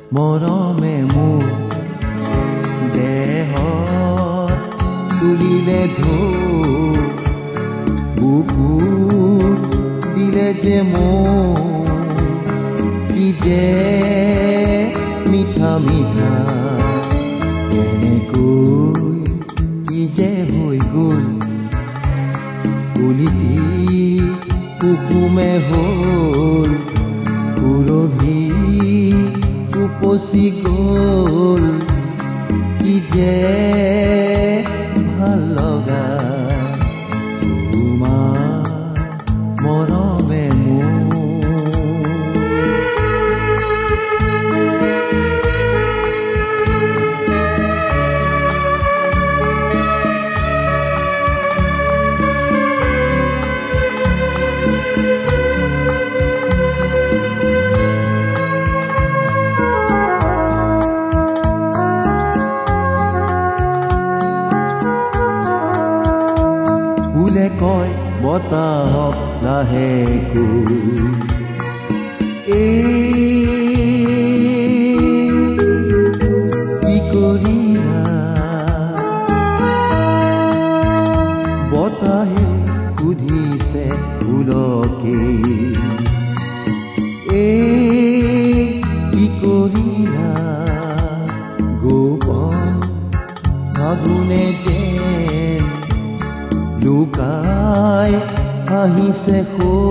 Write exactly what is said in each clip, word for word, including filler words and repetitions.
মৰমে মোৰ দেহত তুলিলে ঢৌ বুকুত দিলে যে মোৰ কি যে মিঠা মিঠা কেনেকৈ কি যে হৈ গ'ল কলিটি কুকুমে হ'ল পুৰহি উপচি গ'ল কি যে ভাল লগা তোমাৰ মৰমে মোৰ ফুলে কয় বতাহক লাহেকৈ কি কৰিলা বতাহে সুধিছে ফুলকে কি কৰিলা গোপন ফাগুনে যেন লুকাই আহিছে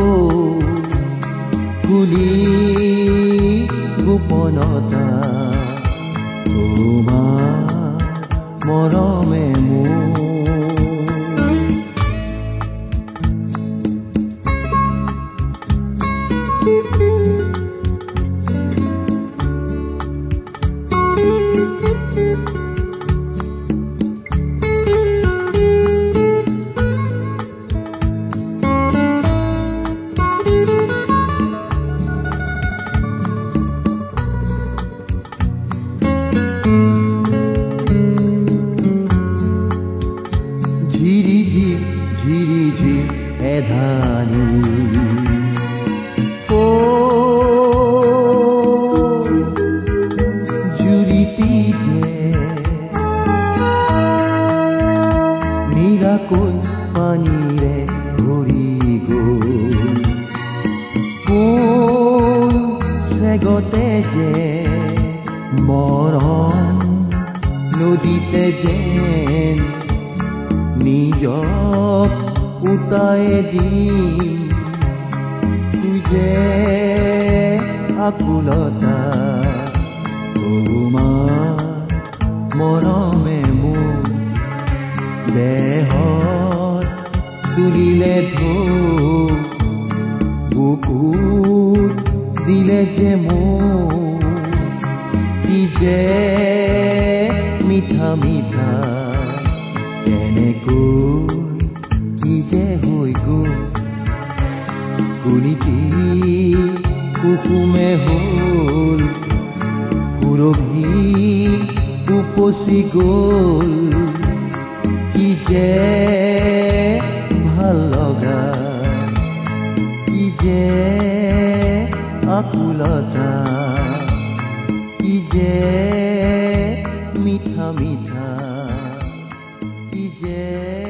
খুলি গোপনতা তোমাৰ মৰমে মোৰ ঝিরি ঝির ঝিরি ঝির এধানি ও জুরিতি যে নিরাকল পানীৰে ভৰি গ'ল কোন চেগতে যে মৰম নদীতে যেন নিজক উতাই দিম তুজে আকুলতা তোমাৰ মৰমে মোৰ দেহত তুলিলে ঢৌ বুকুত দিলে যে মোৰ কি যে মিঠা মিঠা কেনেকৈ কি যে হৈ গ'ল কলিটি কুকুমে হ'ল পুৰহি উপচি গ'ল কি যে ভাল লগা কি যে আকুলতা কি যে মিঠা মিঠা কি যে